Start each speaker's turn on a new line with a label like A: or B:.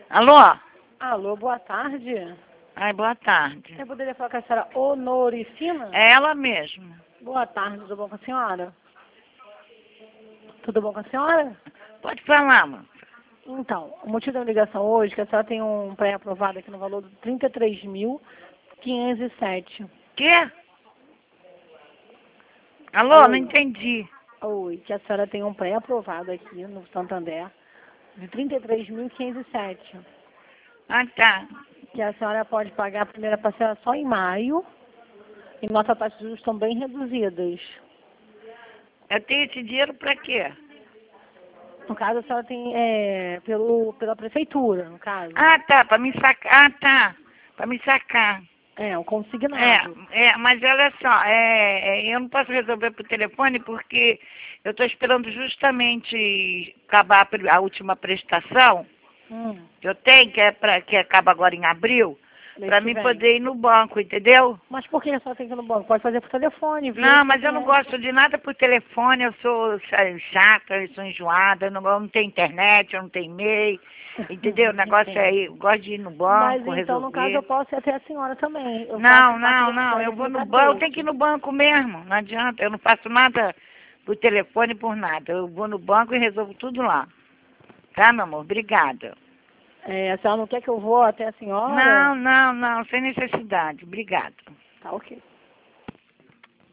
A: Alô?
B: Alô, boa tarde.
A: Ai, boa tarde.
B: Eu poderia falar com a senhora Honoricina?
A: É ela mesma.
B: Boa tarde, tudo bom com a senhora? Tudo bom com a senhora?
A: Pode falar, mano.
B: Então, o motivo da ligação hoje é que a senhora tem um pré-aprovado aqui no valor de 33.507.
A: Quê? Alô,
B: Alô?
A: não entendi.
B: Oi, que a senhora tem um pré-aprovado aqui no Santander de 33.507.
A: Ah, tá.
B: Que a senhora pode pagar a primeira parcela só em maio e nossas taxas de juros estão bem reduzidas.
A: Eu tenho esse dinheiro pra quê?
B: No caso, a senhora tem pela prefeitura, no caso.
A: Ah, tá, pra me sacar. Ah, tá. Pra me sacar.
B: É, um consignado.
A: Mas olha só, eu não posso resolver por telefone porque eu estou esperando justamente acabar a última prestação que eu tenho, que acaba agora em abril,
B: Mês
A: para
B: que
A: mim
B: vem.
A: poder ir no banco, entendeu?
B: Mas por que a senhora tem que ir no banco? Pode fazer por telefone, via
A: Não, mas eu não
B: SMS.
A: gosto de nada por telefone, eu sou chata, eu sou enjoada, eu não tenho internet, eu não tenho e-mail, entendeu? O negócio é, eu gosto de ir no
B: Mas
A: banco,
B: então, no caso,
A: resolver.
B: eu posso ir até a senhora também. Eu
A: Não,
B: faço parte
A: não,
B: da
A: não,
B: história
A: eu
B: aqui
A: vou
B: no
A: no banco, eu tenho que ir
B: Bradesco.
A: no banco mesmo, não adianta, eu não faço nada por telefone, por nada, eu vou no banco e resolvo tudo lá. Tá, meu amor? Obrigada.
B: É, a senhora não quer que eu vou até a senhora?
A: Não, não, não, sem necessidade, obrigada.
B: Tá ok.